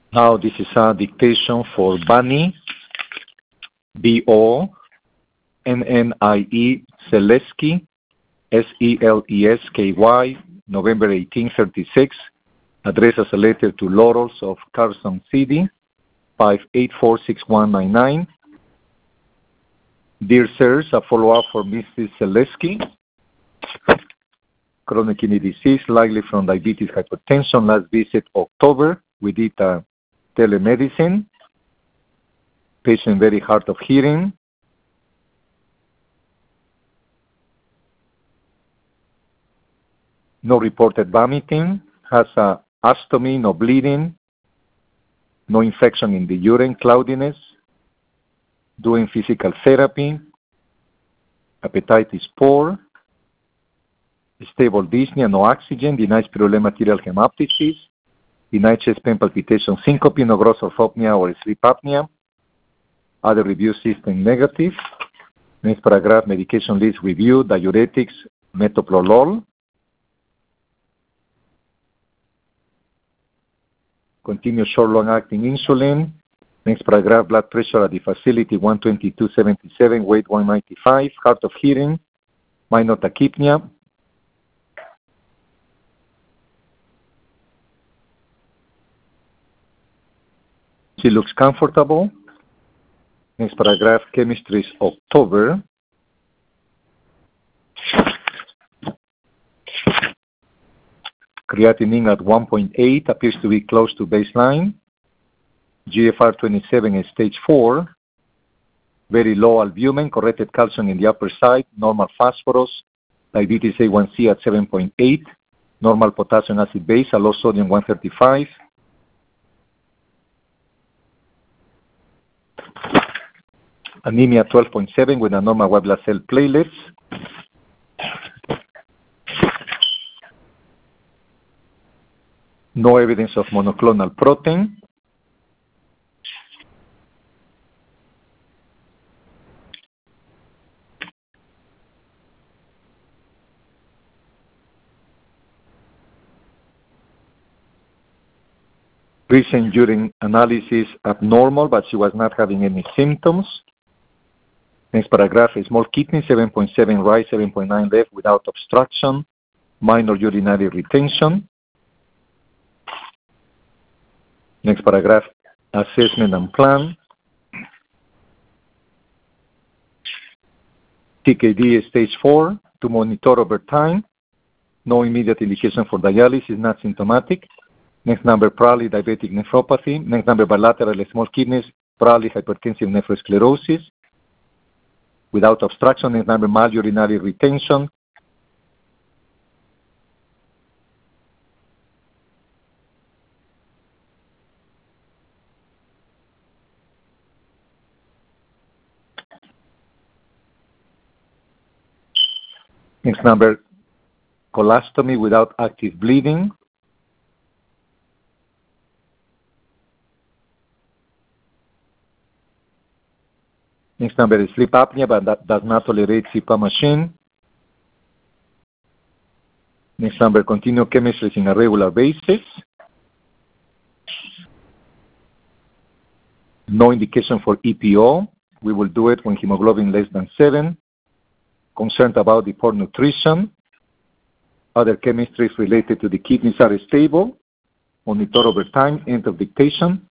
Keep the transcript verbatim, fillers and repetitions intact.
Now this is a dictation for Bonnie, B O N N I E Selesky, S E L E S K Y, November eighteen thirty-six, addressed as a letter to Laurels of Carson City, five eight four six one nine nine. Dear Sirs, a follow-up for Missus Selesky. Chronic kidney disease, likely from diabetes, hypertension. Last visit October. We did uh, telemedicine. Patient very hard of hearing. No reported vomiting. Has a ostomy, no bleeding. No infection in the urine, cloudiness. Doing physical therapy. Appetite is poor. Stable dyspnea, no oxygen. Denied spirolectal material hemoptysis. Denied chest pain, palpitation, syncope, no gross orthopnea or sleep apnea. Other review system negative. Next paragraph, medication list review, diuretics, metoprolol. Continue short long-acting insulin. Next paragraph, blood pressure at the facility one twenty-two seventy-seven, weight one ninety-five, hard of hearing, minor tachypnea. She looks comfortable. Next paragraph, chemistry is October. Creatinine at one point eight appears to be close to baseline. G F R twenty-seven is stage four. Very low albumin, corrected calcium in the upper side, normal phosphorus, diabetes A one C at seven point eight, normal potassium acid base, a low sodium one thirty-five. Anemia twelve point seven with a normal white blood cell platelets. No evidence of monoclonal protein. Recent urine analysis abnormal, but she was not having any symptoms. Next paragraph is small kidney, seven point seven right, seven point nine left without obstruction, minor urinary retention. Next paragraph, assessment and plan. T K D is stage four, to monitor over time. No immediate indication for dialysis, not symptomatic. Next number, probably diabetic nephropathy. Next number, bilateral small kidneys, probably hypertensive nephrosclerosis. Without obstruction. Next number, mild urinary retention. Next number, colostomy without active bleeding. Next number is sleep apnea, but that does not tolerate C PAP machine. Next number, continue chemistry in a regular basis. No indication for E P O. We will do it when hemoglobin less than seven. Concerned about the poor nutrition. Other chemistries related to the kidneys are stable. Monitor over time. End of dictation.